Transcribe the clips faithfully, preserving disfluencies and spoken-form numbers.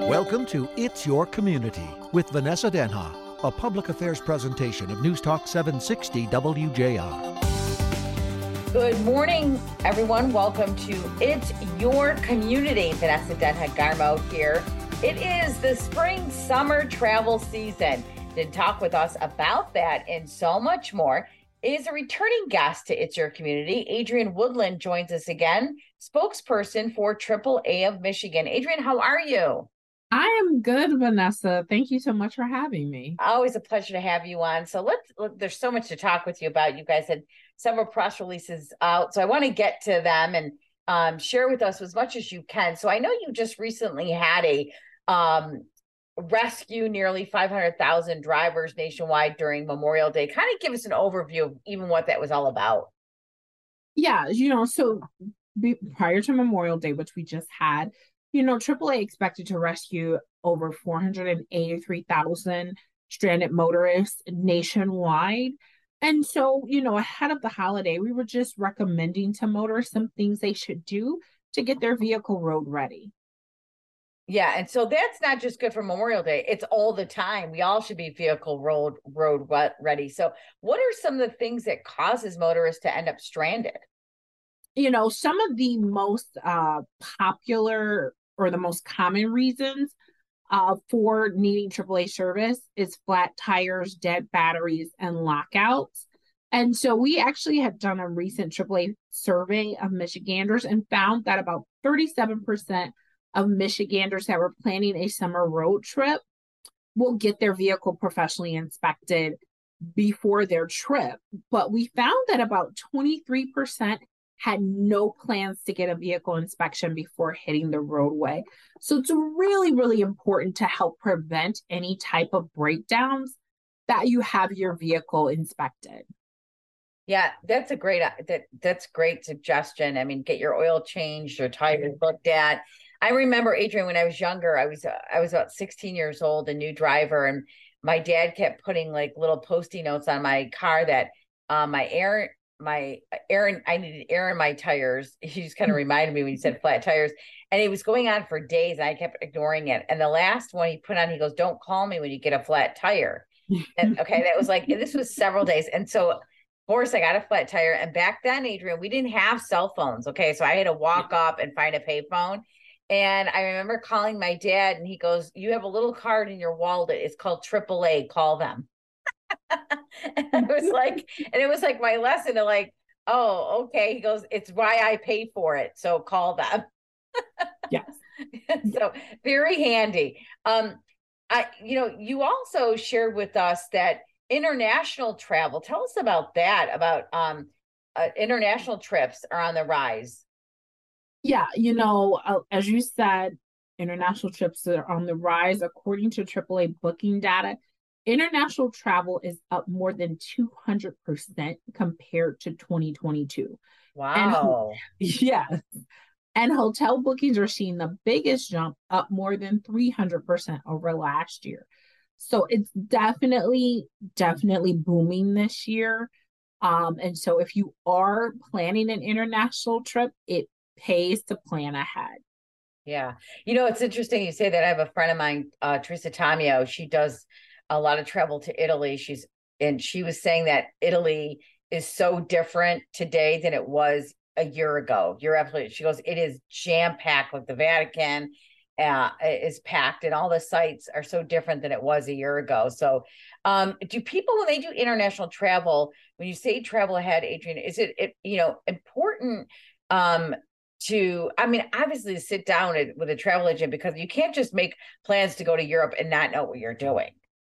Welcome to It's Your Community with Vanessa Denha, a public affairs presentation of News Talk seven sixty W J R. Good morning, everyone. Welcome to It's Your Community. Vanessa Denha Garmo here. It is the spring summer travel season. To talk with us about that and so much more is a returning guest to It's Your Community. Adrienne Woodland joins us again, spokesperson for triple A of Michigan. Adrienne, how are you? I am good, Vanessa. Thank you so much for having me. Always a pleasure to have you on. So let's, look, there's so much to talk with you about. You guys had several press releases out. So I want to get to them and um, share with us as much as you can. So I know you just recently had a um, rescue nearly five hundred thousand drivers nationwide during Memorial Day. Kind of give us an overview of even what that was all about. Yeah, you know, so be, prior to Memorial Day, which we just had, you know, triple A expected to rescue over four hundred eighty-three thousand stranded motorists nationwide. And so, you know, ahead of the holiday, we were just recommending to motorists some things they should do to get their vehicle road ready. Yeah, and so that's not just good for Memorial Day. It's all the time. We all should be vehicle road road ready. So what are some of the things that causes motorists to end up stranded? You know, some of the most uh, popular or the most common reasons uh, for needing triple A service is flat tires, dead batteries, and lockouts. And so we actually have done a recent triple A survey of Michiganders and found that about thirty-seven percent of Michiganders that were planning a summer road trip will get their vehicle professionally inspected before their trip. But we found that about twenty-three percent had no plans to get a vehicle inspection before hitting the roadway. So it's really, really important to help prevent any type of breakdowns that you have your vehicle inspected. Yeah, that's a great that that's great suggestion. I mean, get your oil changed, your tires looked at. I remember, Adrienne, when I was younger, I was uh, I was about sixteen years old, a new driver, and my dad kept putting like little Post-it notes on my car that uh, my air my air I needed air in my tires. He just kind of reminded me when he said flat tires, and it was going on for days. And I kept ignoring it, and the last one he put on, he goes, "Don't call me when you get a flat tire." And okay, that was like this was several days, and so. Of course, I got a flat tire. And back then, Adrienne, we didn't have cell phones. Okay. So I had to walk up and find a payphone. And I remember calling my dad and he goes, "You have a little card in your wallet. It's called triple A. Call them." And I was like, and it was like my lesson to like, oh, okay. He goes, "It's why I pay for it. So call them." Yes. So very handy. Um, I, you know, you also shared with us that international travel. Tell us about that, about um, uh, international trips are on the rise. Yeah, you know, uh, as you said, international trips are on the rise. According to triple A booking data, international travel is up more than two hundred percent compared to twenty twenty-two. Wow. And, yes. And hotel bookings are seeing the biggest jump, up more than three hundred percent over last year. So it's definitely, definitely booming this year. Um, and so if you are planning an international trip, it pays to plan ahead. Yeah. You know, it's interesting you say that. I have a friend of mine, uh, Teresa Tamio. She does a lot of travel to Italy. She's, and she was saying that Italy is so different today than it was a year ago. You're absolutely, she goes, it is jam-packed with the Vatican. Uh, is packed and all the sites are so different than it was a year ago. So um, do people, when they do international travel, when you say travel ahead, Adrienne, is it, it you know, important um, to, I mean, obviously to sit down with a travel agent, because you can't just make plans to go to Europe and not know what you're doing.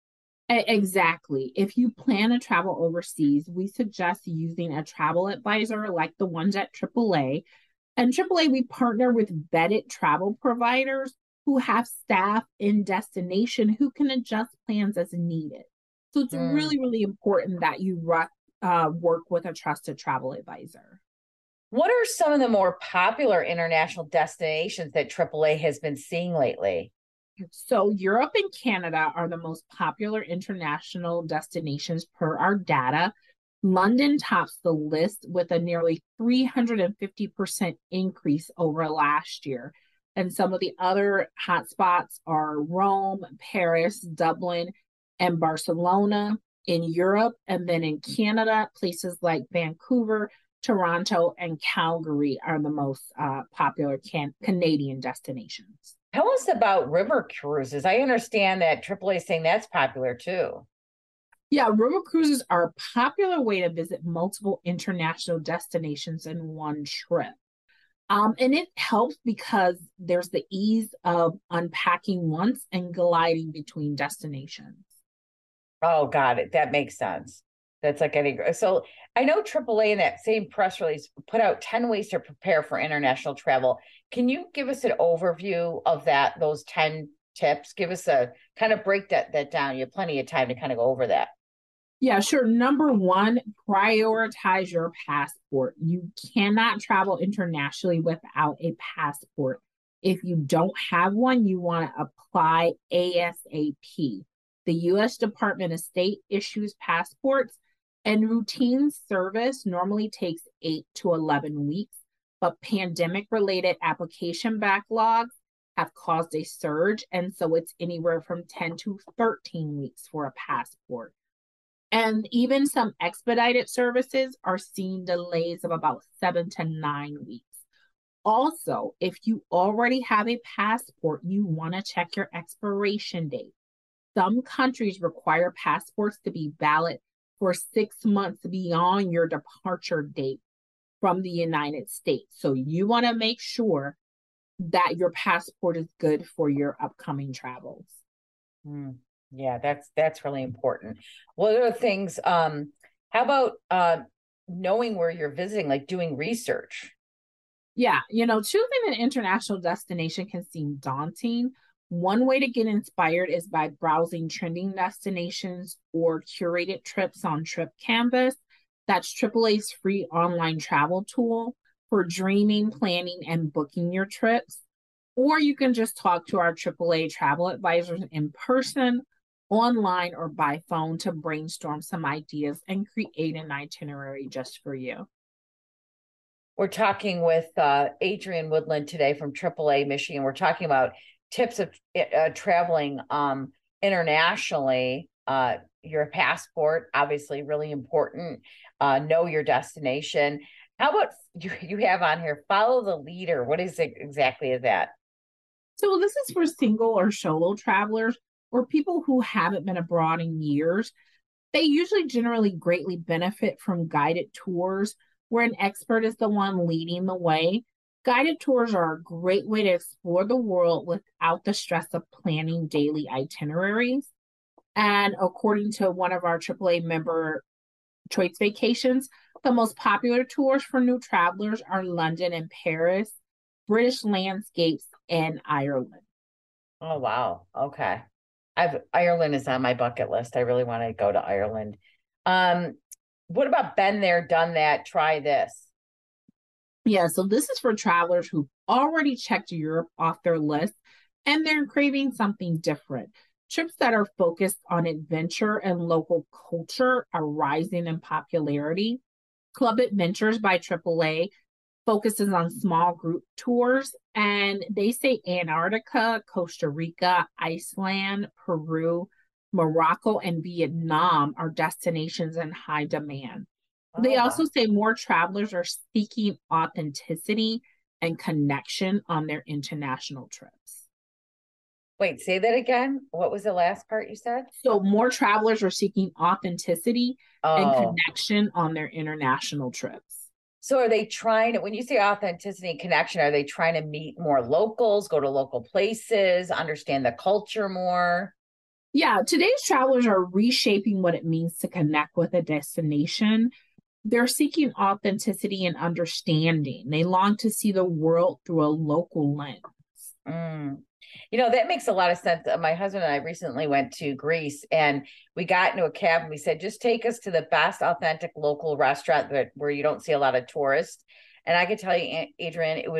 Exactly. If you plan to travel overseas, we suggest using a travel advisor like the ones at triple A. And triple A, we partner with vetted travel providers who have staff in destination who can adjust plans as needed. So it's mm. really, really important that you uh, work with a trusted travel advisor. What are some of the more popular international destinations that triple A has been seeing lately? So Europe and Canada are the most popular international destinations per our data. London tops the list with a nearly three hundred fifty percent increase over last year. And some of the other hotspots are Rome, Paris, Dublin, and Barcelona in Europe. And then in Canada, places like Vancouver, Toronto, and Calgary are the most uh, popular can- Canadian destinations. Tell us about river cruises. I understand that triple A is saying that's popular too. Yeah, river cruises are a popular way to visit multiple international destinations in one trip. Um, and it helps because there's the ease of unpacking once and gliding between destinations. Oh, got it. That makes sense. That's like any, so I know triple A in that same press release put out ten ways to prepare for international travel. Can you give us an overview of that, those ten tips? Give us a kind of break that, that down. You have plenty of time to kind of go over that. Yeah, sure. Number one, prioritize your passport. You cannot travel internationally without a passport. If you don't have one, you want to apply ASAP. The U S Department of State issues passports, and routine service normally takes eight to eleven weeks, but pandemic-related application backlogs have caused a surge, and so it's anywhere from ten to thirteen weeks for a passport. And even some expedited services are seeing delays of about seven to nine weeks. Also, if you already have a passport, you want to check your expiration date. Some countries require passports to be valid for six months beyond your departure date from the United States. So you want to make sure that your passport is good for your upcoming travels. Mm, yeah, that's that's really important. What are things, um, how about uh, knowing where you're visiting, like doing research? Yeah, you know, choosing an international destination can seem daunting. One way to get inspired is by browsing trending destinations or curated trips on Trip Canvas. That's triple A's free online travel tool for dreaming, planning, and booking your trips. Or you can just talk to our triple A travel advisors in person, online, or by phone to brainstorm some ideas and create an itinerary just for you. We're talking with uh, Adrienne Woodland today from triple A Michigan. We're talking about tips of uh, traveling um, internationally. Uh, your passport, obviously, really important. Uh, know your destination. How about you, you have on here, follow the leader. What is it exactly is that? So this is for single or solo travelers or people who haven't been abroad in years. They usually generally greatly benefit from guided tours where an expert is the one leading the way. Guided tours are a great way to explore the world without the stress of planning daily itineraries. And according to one of our triple A member Choice Vacations, the most popular tours for new travelers are London and Paris, British landscapes, and Ireland. Oh, wow. Okay. I've Ireland is on my bucket list. I really want to go to Ireland. Um, what about been there, done that, try this? Yeah, so this is for travelers who've already checked Europe off their list and they're craving something different. Trips that are focused on adventure and local culture are rising in popularity. Club Adventures by triple A focuses on small group tours, and they say Antarctica, Costa Rica, Iceland, Peru, Morocco, and Vietnam are destinations in high demand. Oh, they also wow. say more travelers are seeking authenticity and connection on their international trips. Wait, say that again. What was the last part you said? So more travelers are seeking authenticity oh. and connection on their international trips. So are they trying to, when you say authenticity and connection, are they trying to meet more locals, go to local places, understand the culture more? Yeah, today's travelers are reshaping what it means to connect with a destination. They're seeking authenticity and understanding. They long to see the world through a local lens. Mm. You know, that makes a lot of sense. My husband and I recently went to Greece and we got into a cab and we said, just take us to the best authentic local restaurant that where you don't see a lot of tourists. And I could tell you, Adrienne, it was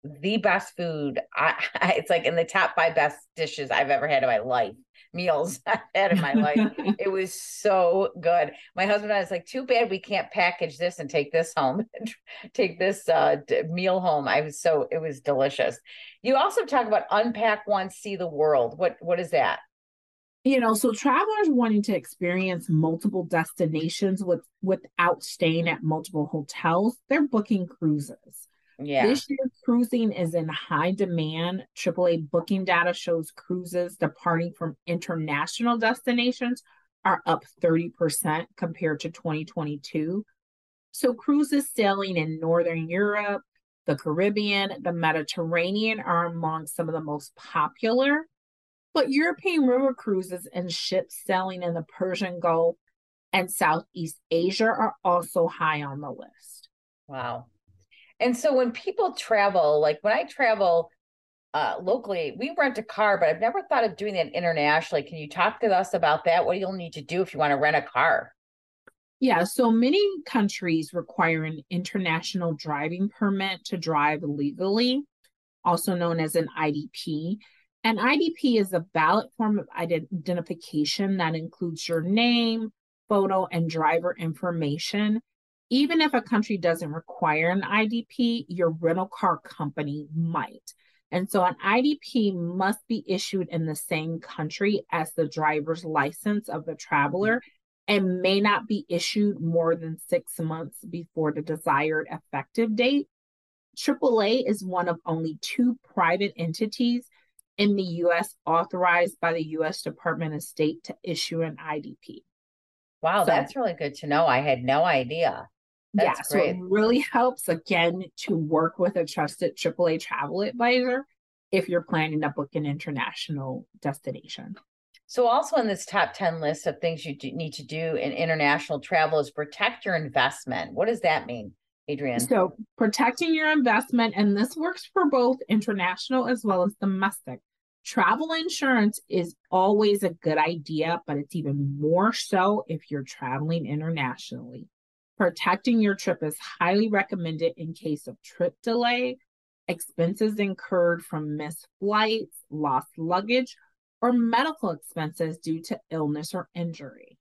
the best food. I, I, it's like in the top five best dishes I've ever had in my life, meals I've had in my life. It was so good. My husband and I was like, too bad we can't package this and take this home, take this uh, d- meal home. I was so, it was delicious. You also talk about unpack once, see the world. What, what is that? You know, so travelers wanting to experience multiple destinations with without staying at multiple hotels, they're booking cruises. Yeah. This year, cruising is in high demand. triple A booking data shows cruises departing from international destinations are up thirty percent compared to twenty twenty-two. So cruises sailing in Northern Europe, the Caribbean, the Mediterranean are among some of the most popular. But European river cruises and ships sailing in the Persian Gulf and Southeast Asia are also high on the list. Wow. And so when people travel, like when I travel uh, locally, we rent a car, but I've never thought of doing that internationally. Can you talk to us about that? What do you'll need to do if you want to rent a car? Yeah, so many countries require an international driving permit to drive legally, also known as an I D P. An I D P is a valid form of identification that includes your name, photo, and driver information. Even if a country doesn't require an I D P, your rental car company might. And so an I D P must be issued in the same country as the driver's license of the traveler and may not be issued more than six months before the desired effective date. triple A is one of only two private entities in the U S authorized by the U S Department of State to issue an I D P. Wow, So, that's really good to know. I had no idea. That's yeah, so great. it really helps, again, to work with a trusted triple A travel advisor if you're planning to book an international destination. So also in this top ten list of things you do, need to do in international travel is protect your investment. What does that mean, Adrienne? So protecting your investment, and this works for both international as well as domestic. Travel insurance is always a good idea, but it's even more so if you're traveling internationally. Protecting your trip is highly recommended in case of trip delay, expenses incurred from missed flights, lost luggage, or medical expenses due to illness or injury.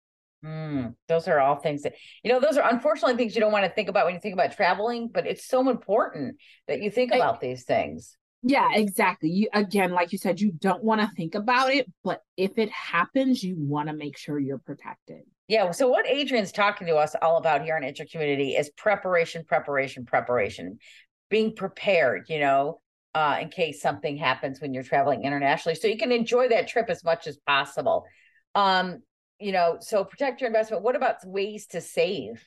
Mm, those are all things that, you know, those are unfortunately things you don't want to think about when you think about traveling, but it's so important that you think about I, these things. Yeah, exactly. You, again, like you said, you don't want to think about it, but if it happens, you want to make sure you're protected. Yeah. So what Adrienne's talking to us all about here on Inter Community is preparation, preparation, preparation, being prepared, you know, uh, in case something happens when you're traveling internationally. So you can enjoy that trip as much as possible. Um, you know, so protect your investment. What about ways to save?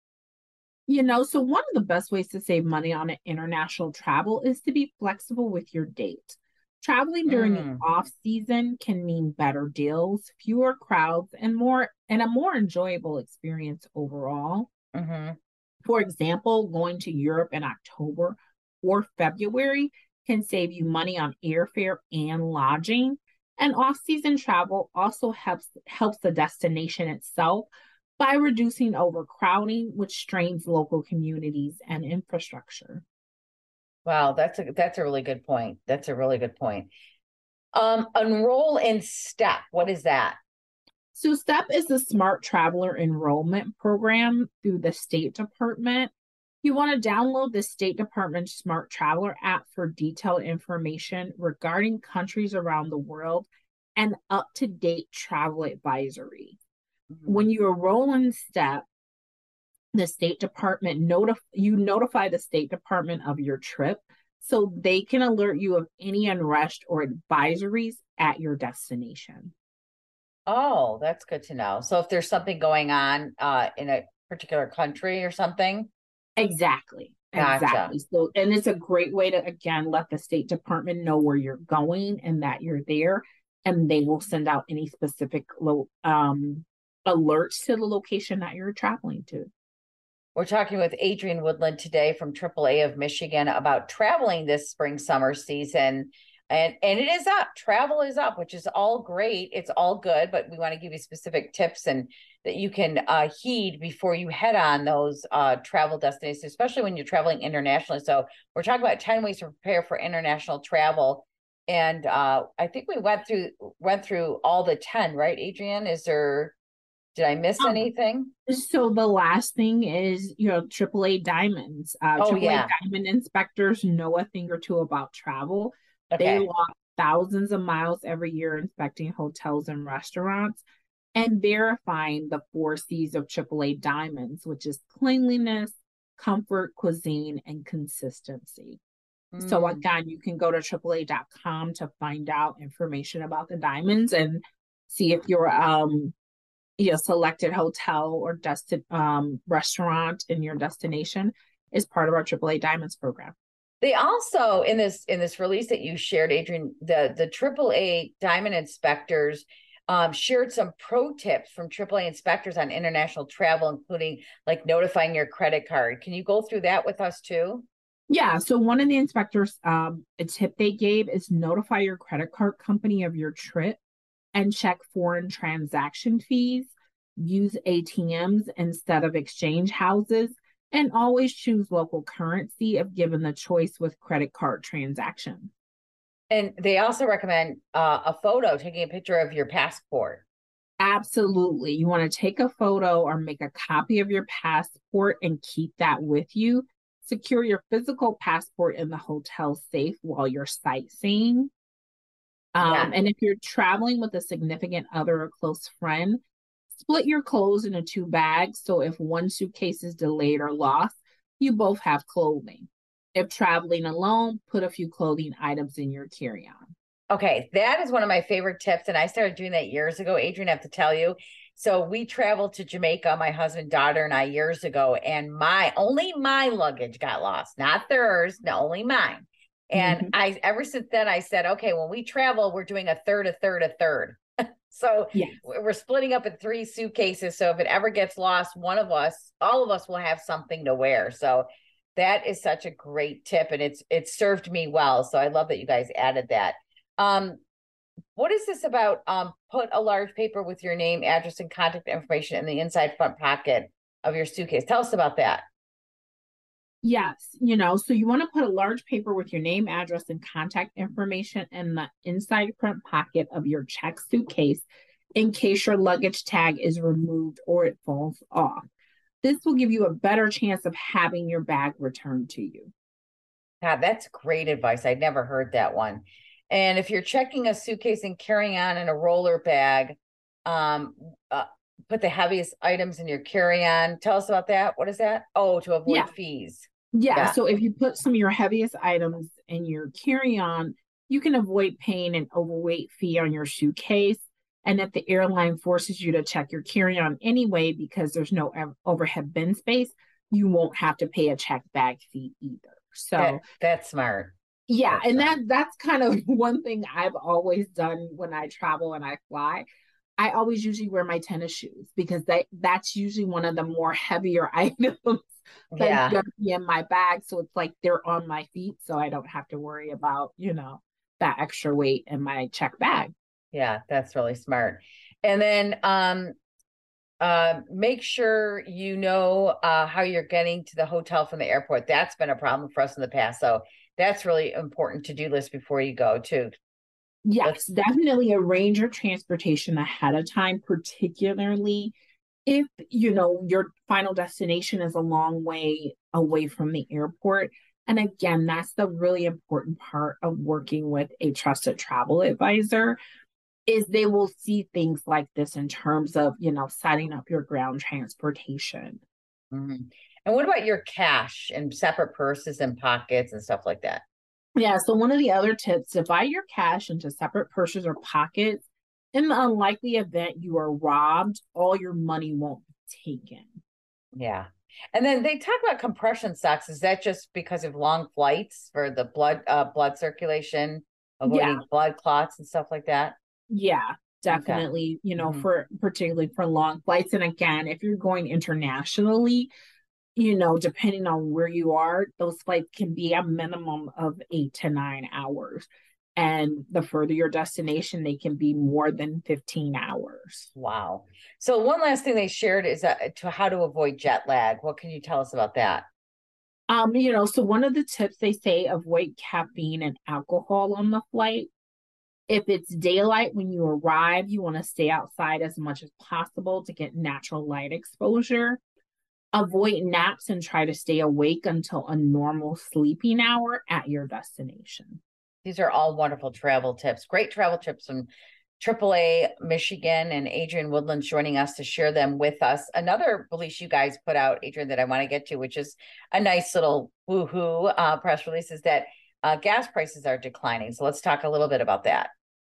You know, so one of the best ways to save money on an international travel is to be flexible with your date. Traveling during mm. the off season can mean better deals, fewer crowds, and more and a more enjoyable experience overall. Mm-hmm. For example, going to Europe in October or February can save you money on airfare and lodging. And off-season travel also helps helps the destination itself by reducing overcrowding, which strains local communities and infrastructure. Wow, that's a that's a really good point. That's a really good point. Um, enroll in STEP. What is that? So STEP is the Smart Traveler Enrollment Program through the State Department. You want to download the State Department Smart Traveler app for detailed information regarding countries around the world and up-to-date travel advisory. Mm-hmm. When you enroll in STEP, the State Department notif- you notify the State Department of your trip so they can alert you of any unrest or advisories at your destination. Oh, that's good to know. So if there's something going on uh, in a particular country or something? Exactly. Gotcha. Exactly. So, and it's a great way to, again, let the State Department know where you're going and that you're there, and they will send out any specific lo- um, alerts to the location that you're traveling to. We're talking with Adrienne Woodland today from triple A of Michigan about traveling this spring summer season. And and it is up. Travel is up, which is all great. It's all good, but we want to give you specific tips and that you can uh, heed before you head on those uh, travel destinations, especially when you're traveling internationally. So we're talking about ten ways to prepare for international travel. And uh, I think we went through went through all the ten, right, Adrienne? Is there, did I miss Um, anything? so the last thing is, you know, triple A diamonds. Uh, Oh, triple A yeah. diamond inspectors know a thing or two about travel. They Okay. walk thousands of miles every year inspecting hotels and restaurants and verifying the four C's of triple A diamonds, which is cleanliness, comfort, cuisine, and consistency. So Mm. again, you can go to triple A dot com to find out information about the diamonds and see if your um you know selected hotel or destin um restaurant in your destination is part of our triple A diamonds program. They also in this in this release that you shared, Adrienne, the the triple A diamond inspectors um, shared some pro tips from triple A inspectors on international travel, including like notifying your credit card. Can you go through that with us too? Yeah, so one of the inspectors, um, a tip they gave is notify your credit card company of your trip and check foreign transaction fees. Use A T Ms instead of exchange houses, and always choose local currency if given the choice with credit card transactions. And they also recommend uh, a photo, taking a picture of your passport. Absolutely. You want to take a photo or make a copy of your passport and keep that with you. Secure your physical passport in the hotel safe while you're sightseeing. Yeah. Um, and if you're traveling with a significant other or close friend, split your clothes into two bags. So if one suitcase is delayed or lost, you both have clothing. If traveling alone, put a few clothing items in your carry on. Okay, that is one of my favorite tips. And I started doing that years ago. Adrienne, I have to tell you. So we traveled to Jamaica, my husband, daughter, and I years ago, and my only my luggage got lost, not theirs, no, only mine. And Mm-hmm. I ever since then I said, okay, when we travel, we're doing a third, a third, a third. So Yes. we're splitting up in three suitcases. So if it ever gets lost, one of us, all of us will have something to wear. So that is such a great tip, and it's it's served me well. So I love that you guys added that. Um, what is this about? Um, put a large paper with your name, address, and contact information in the inside front pocket of your suitcase. Tell us about that. Yes, you know, so you want to put a large paper with your name, address, and contact information in the inside front pocket of your check suitcase in case your luggage tag is removed or it falls off. This will give you a better chance of having your bag returned to you. God, that's great advice. I'd never heard that one. And if you're checking a suitcase and carrying on in a roller bag, um, uh, put the heaviest items in your carry-on. Tell us about that. What is that? Oh, to Yeah. avoid fees. Yeah. Yeah. So if you put some of your heaviest items in your carry on, you can avoid paying an overweight fee on your suitcase. And if the airline forces you to check your carry on anyway, because there's no ev- overhead bin space, you won't have to pay a check bag fee either. So That that's smart. yeah, That's and smart. that that's kind of one thing I've always done when I travel and I fly. I always usually wear my tennis shoes because they that's usually one of the more heavier items that's Yeah. gonna be in my bag. So it's like they're on my feet, so I don't have to worry about, you know, that extra weight in my check bag. Yeah, that's really smart. And then um uh make sure you know uh how you're getting to the hotel from the airport. That's been a problem for us in the past. So that's really important to-do list before you go too. Yes, Let's definitely arrange your transportation ahead of time, particularly if you know your final destination is a long way away from the airport. And again, that's the really important part of working with a trusted travel advisor is they will see things like this in terms of, you know, setting up your ground transportation. Mhm. And what about your cash and separate purses and pockets and stuff like that? Yeah, so one of the other tips, divide your cash into separate purses or pockets. In the unlikely event you are robbed, all your money won't be taken. Yeah. And then they talk about compression socks. Is that just because of long flights for the blood uh blood circulation, Yeah, avoiding blood clots and stuff like that? yeah, Okay. definitely, you know, Hmm. for particularly for long flights. And again, if you're going internationally, you know, depending on where you are, those flights can be a minimum of eight to nine hours. And the further your destination, they can be more than fifteen hours. Wow. So one last thing they shared is uh, to how to avoid jet lag. What can you tell us about that? Um, you know, so one of the tips they say, avoid caffeine and alcohol on the flight. If it's daylight when you arrive, you want to stay outside as much as possible to get natural light exposure. Avoid naps and try to stay awake until a normal sleeping hour at your destination. These are all wonderful travel tips. Great travel tips from triple A Michigan, and Adrienne Woodland's joining us to share them with us. Another release you guys put out, Adrienne, that I want to get to, which is a nice little woohoo uh, press release, is that uh, gas prices are declining. So let's talk a little bit about that.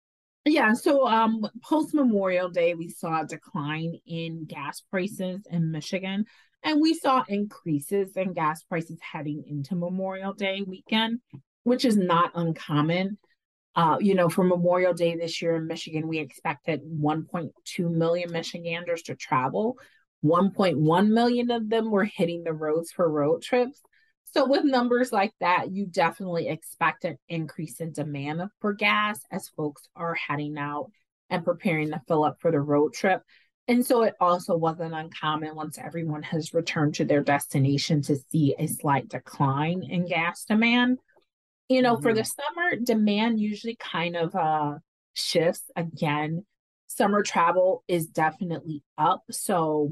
Yeah, so um, post Memorial Day, we saw a decline in gas prices in Michigan, and we saw increases in gas prices heading into Memorial Day weekend, which is not uncommon. Uh, you know, for Memorial Day this year in Michigan, we expected one point two million Michiganders to travel. one point one million of them were hitting the roads for road trips. So with numbers like that, you definitely expect an increase in demand for gas as folks are heading out and preparing to fill up for the road trip. And so it also wasn't uncommon once everyone has returned to their destination to see a slight decline in gas demand. You know, mm-hmm. For the summer, demand usually kind of uh, shifts again. Summer travel is definitely up. So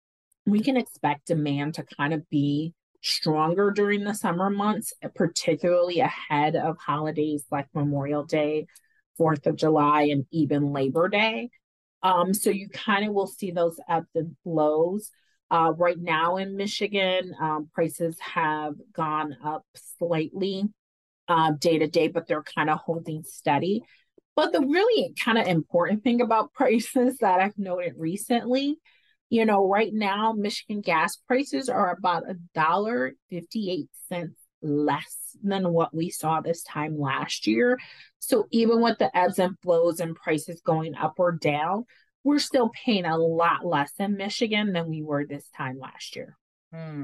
we can expect demand to kind of be stronger during the summer months, particularly ahead of holidays like Memorial Day, fourth of July, and even Labor Day. Um, so you kind of will see those ebbs and flows. Uh, right now in Michigan, um, prices have gone up slightly uh, day to day, but they're kind of holding steady. But the really kind of important thing about prices that I've noted recently, you know, right now, Michigan gas prices are about a dollar fifty-eight cents less than what we saw this time last year. So even with the ebbs and flows and prices going up or down, we're still paying a lot less in Michigan than we were this time last year. Hmm.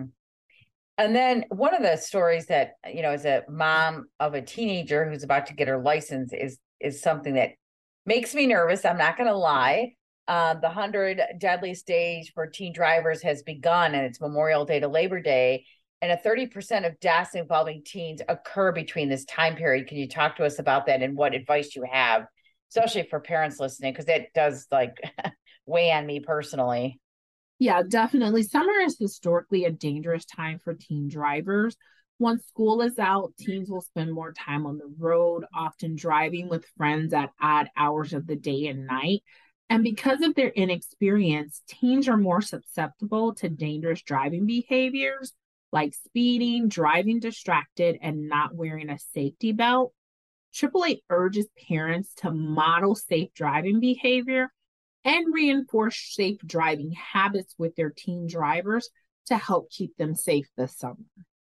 And then one of the stories that, you know, as a mom of a teenager who's about to get her license is is something that makes me nervous. I'm not going to lie. Uh, the one hundred deadliest days for teen drivers has begun, and it's Memorial Day to Labor Day. And a thirty percent of deaths involving teens occur between this time period. Can you talk to us about that and what advice you have, especially for parents listening? Because that does like weigh on me personally. Yeah, definitely. Summer is historically a dangerous time for teen drivers. Once school is out, teens will spend more time on the road, often driving with friends at odd hours of the day and night. And because of their inexperience, teens are more susceptible to dangerous driving behaviors like speeding, driving distracted, and not wearing a safety belt. triple A urges parents to model safe driving behavior and reinforce safe driving habits with their teen drivers to help keep them safe this summer.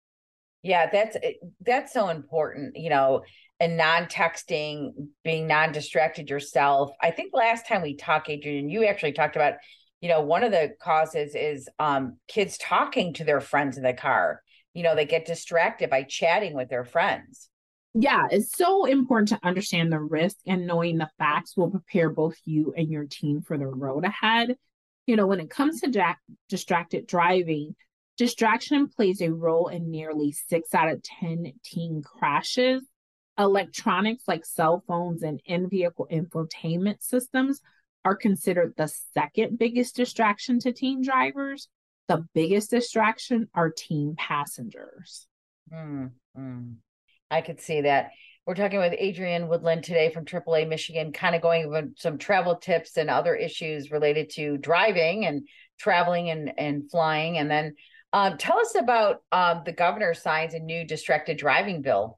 Yeah, that's that's so important, you know, and non-texting, being non-distracted yourself. I think last time we talked, Adrienne, you actually talked about, you know, one of the causes is um, kids talking to their friends in the car. You know, they get distracted by chatting with their friends. Yeah, it's so important to understand the risk, and knowing the facts will prepare both you and your teen for the road ahead. You know, when it comes to jack- distracted driving, distraction plays a role in nearly six out of ten teen crashes. Electronics like cell phones and in-vehicle infotainment systems are considered the second biggest distraction to teen drivers. The biggest distraction are teen passengers. Mm-hmm. I could see that. We're talking with Adrienne Woodland today from triple A Michigan, kind of going over some travel tips and other issues related to driving and traveling and, and flying. And then um, tell us about um, the governor signs a new distracted driving bill.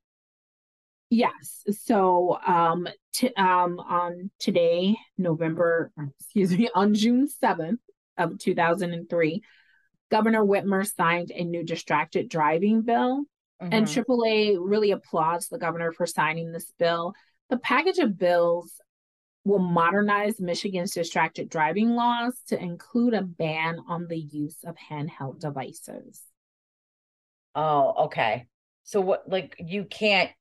Yes. So um, t- um, on today, November, excuse me, on June seventh of two thousand three, Governor Whitmer signed a new distracted driving bill. Mm-hmm. And triple A really applauds the governor for signing this bill. The package of bills will modernize Michigan's distracted driving laws to include a ban on the use of handheld devices. Oh, okay. So what, like you can't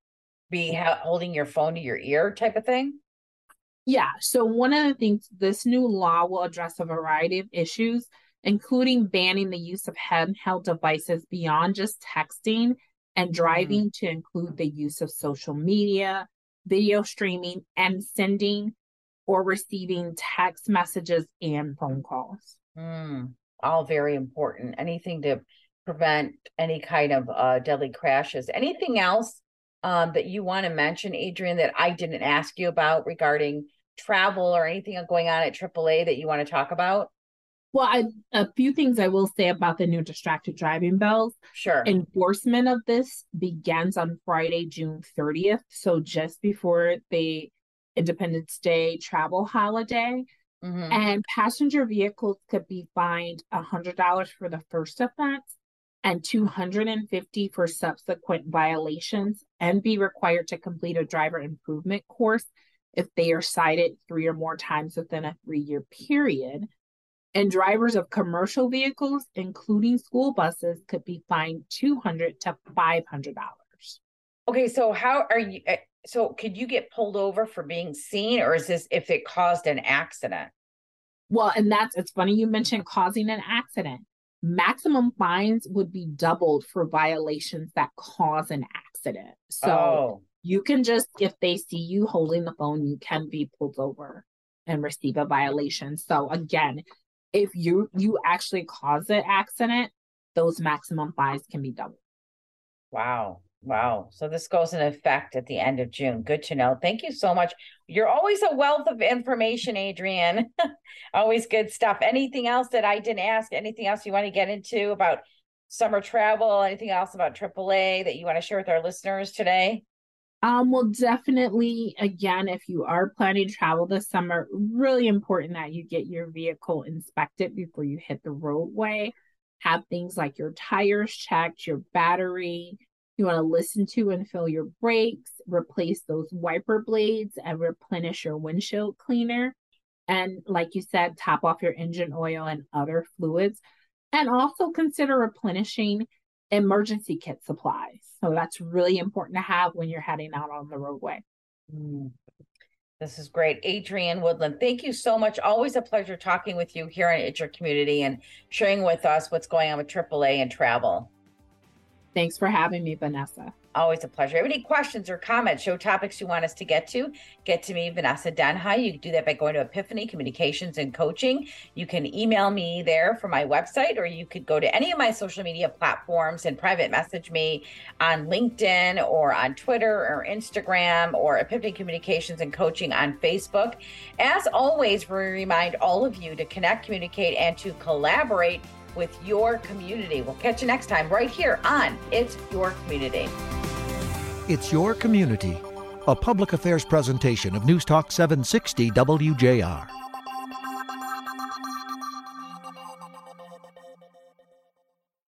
be ha- holding your phone to your ear type of thing? Yeah. So one of the things, this new law will address a variety of issues, including banning the use of handheld devices beyond just texting and driving, mm. to include the use of social media, video streaming, and sending or receiving text messages and phone calls. Mm. All very important. Anything to prevent any kind of uh, deadly crashes. Anything else um, that you want to mention, Adrian, that I didn't ask you about regarding travel or anything going on at triple A that you want to talk about? Well, I, a few things I will say about the new distracted driving bills. Sure. Enforcement of this begins on Friday, June thirtieth. So just before the Independence Day travel holiday. Mm-hmm. And passenger vehicles could be fined one hundred dollars for the first offense and two hundred fifty dollars for subsequent violations, and be required to complete a driver improvement course if they are cited three or more times within a three-year period. And drivers of commercial vehicles, including school buses, could be fined two hundred dollars to five hundred dollars. Okay, so how are you, so could you get pulled over for being seen, or is this if it caused an accident? Well, and that's, it's funny you mentioned causing an accident. Maximum fines would be doubled for violations that cause an accident. So oh. you can just, if they see you holding the phone, you can be pulled over and receive a violation. So again, if you you actually cause an accident, those maximum fines can be doubled. Wow. Wow. So this goes in effect at the end of June. Good to know. Thank you so much. You're always a wealth of information, Adrian. Always good stuff. Anything else that I didn't ask? Anything else you want to get into about summer travel? Anything else about triple A that you want to share with our listeners today? Um, well, definitely, again, if you are planning to travel this summer, really important that you get your vehicle inspected before you hit the roadway. Have things like your tires checked, your battery. You want to listen to and fill your brakes, replace those wiper blades, and replenish your windshield cleaner. And like you said, top off your engine oil and other fluids. And also consider replenishing emergency kit supplies. So that's really important to have when you're heading out on the roadway. Mm. This is great. Adrian Woodland, thank you so much. Always a pleasure talking with you here on It's Your Community and sharing with us what's going on with triple A and travel. Thanks for having me, Vanessa. Always a pleasure. If you have any questions or comments, show topics you want us to get to, get to me, Vanessa Denha. You can do that by going to Epiphany Communications and Coaching. You can email me there from my website, or you could go to any of my social media platforms and private message me on LinkedIn or on Twitter or Instagram, or Epiphany Communications and Coaching on Facebook. As always, we remind all of you to connect, communicate, and to collaborate with your community. We'll catch you next time right here on It's Your Community. It's Your Community, a public affairs presentation of News Talk seven sixty W J R.